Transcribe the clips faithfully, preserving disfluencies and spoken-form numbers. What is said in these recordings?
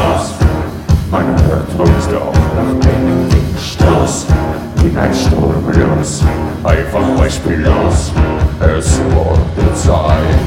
los. Man hört uns doch nach einem Windstoß in ein Sturm los, einfach beispiellos, es wurde Zeit.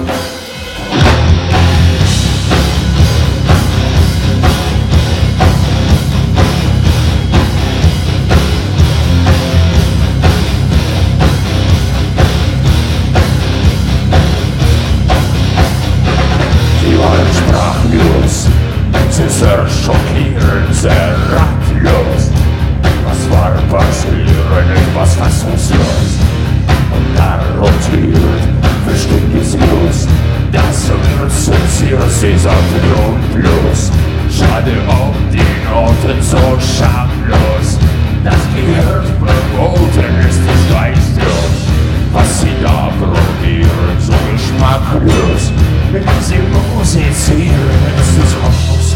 Sie sehr schockierend, sehr ratlos. Was war passieren, etwas fassungslos. Und darunter verständnislos. Das rezensiert sie sagte grundlos. Schade um die Noten so schamlos. Das Gehirn verboten ist es geistlos. Was sie da probieren, so geschmacklos. Wenn sie musizieren, ist es hoffnungslos.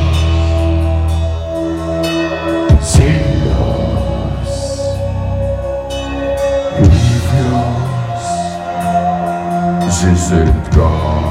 Sinnlos, lieblos, sie sind gottlos.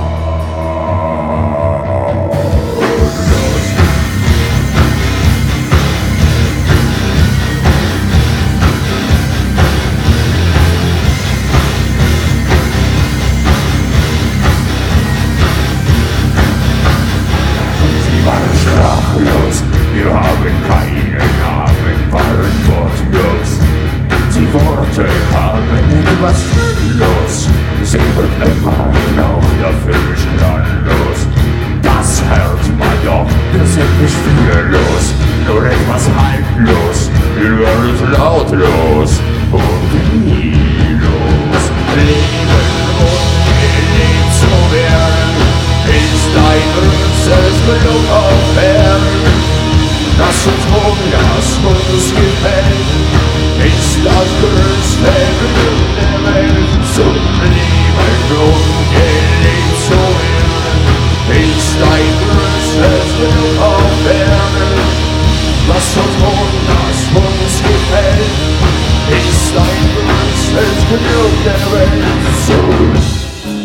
Sprachlos, wir haben keine Namen, waren wortlos. Die Worte haben etwas sinnlos, sie wird immer noch dafür planlos. Das hört man doch, wir sind nicht fühllos, nur etwas haltlos, wir lautlos und nielos. Leben und gelebt zu werden, ist ein größtes Glück auf Erden. Das uns wohl, das uns gefällt, ist das größte Glück der Welt. Zu leben und gelebt zu werden, ist ein größtes Glück auf Erden. Was uns wohl, das uns gefällt, ist ein größtes Glück der Welt. So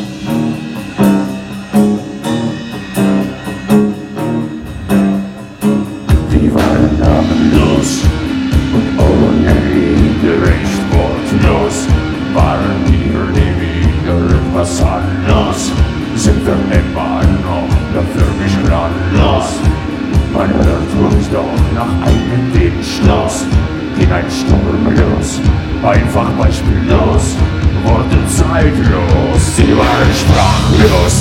namenlos und ohne Liebe recht wortlos, waren wir nie wieder etwas anderes, sind wir immer noch dafür nicht planlos. Man hört uns doch nach einem Windstoß in ein Sturm los, einfach beispiellos, wurde zeitlos, sie waren sprachlos,